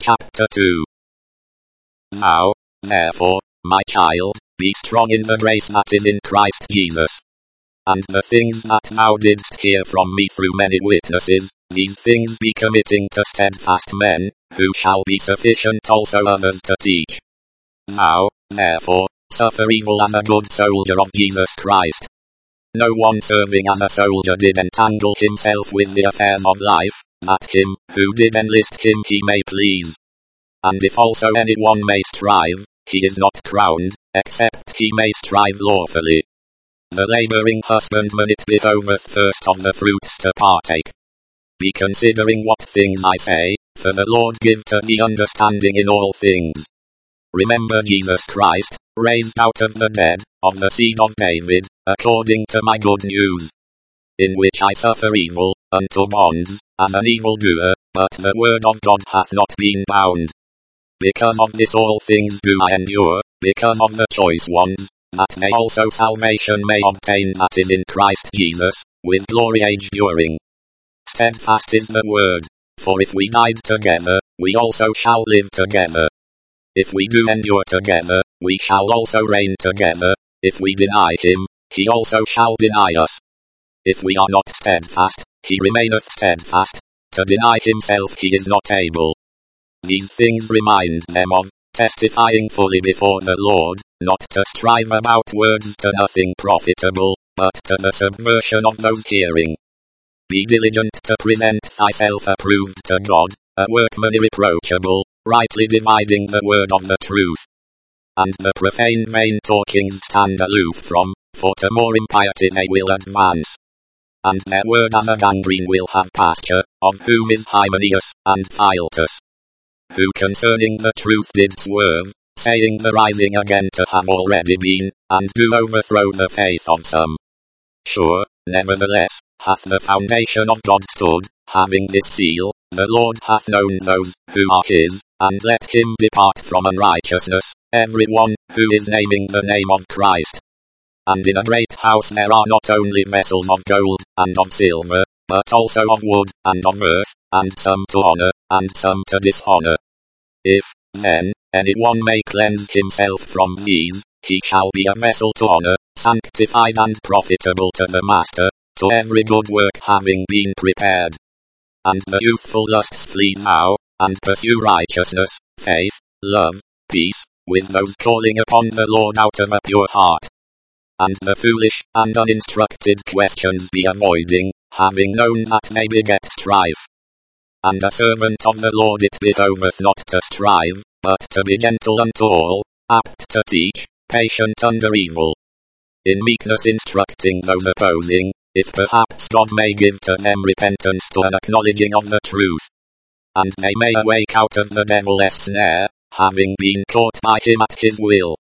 Chapter 2. Now, therefore, my child, be strong in the grace that is in Christ Jesus. And the things that thou didst hear from me through many witnesses, these things be committing to steadfast men, who shall be sufficient also others to teach. Thou, therefore, suffer evil as a good soldier of Jesus Christ. No one serving as a soldier did entangle himself with the affairs of life, that him, who did enlist him he may please. And if also any one may strive, he is not crowned, except he may strive lawfully. The labouring husbandman it behoveth first of the fruits to partake. Be considering what things I say, for the Lord give to thee understanding in all things. Remember Jesus Christ, raised out of the dead, of the seed of David, according to my good news. In which I suffer evil, unto bonds, as an evildoer, but the word of God hath not been bound. Because of this all things do I endure, because of the choice ones, that they also salvation may obtain that is in Christ Jesus, with glory age during. Steadfast is the word, for if we died together, we also shall live together. If we do endure together, we shall also reign together. If we deny him, he also shall deny us. If we are not steadfast, he remaineth steadfast. To deny himself he is not able. These things remind them of, testifying fully before the Lord, not to strive about words to nothing profitable, but to the subversion of those hearing. Be diligent to present thyself approved to God, a workman irreproachable, rightly dividing the word of the truth. And the profane vain talkings stand aloof from, for to more impiety they will advance. And their word as a gangrene will have pasture, of whom is Hymenaeus, and Philetus. Who concerning the truth did swerve, saying the rising again to have already been, and do overthrow the faith of some. Sure, nevertheless, hath the foundation of God stood, having this seal, the Lord hath known those, who are his, and let him depart from unrighteousness, every one, who is naming the name of Christ. And in a great house there are not only vessels of gold, and of silver, but also of wood, and of earth, and some to honor, and some to dishonor. If, then, any one may cleanse himself from these, he shall be a vessel to honor, sanctified and profitable to the master, to every good work having been prepared. And the youthful lusts flee now, and pursue righteousness, faith, love, peace, with those calling upon the Lord out of a pure heart. And the foolish and uninstructed questions be avoiding, having known that they beget strife. And a servant of the Lord it behoveth not to strive, but to be gentle unto all, apt to teach, patient under evil. In meekness instructing those opposing, if perhaps God may give to them repentance to an acknowledging of the truth. And they may awake out of the devil's snare, having been caught by him at his will.